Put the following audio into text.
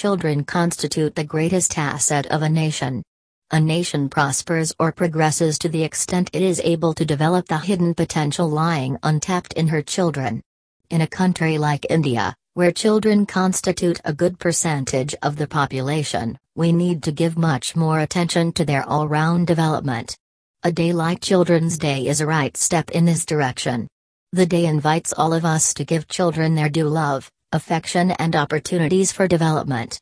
children constitute the greatest asset of a nation. A nation prospers or progresses to the extent it is able to develop the hidden potential lying untapped in her children. In a country like India, where children constitute a good percentage of the population, we need to give much more attention to their all-round development. A day like Children's Day is a right step in this direction. The day invites all of us to give children their due love, affection and opportunities for development.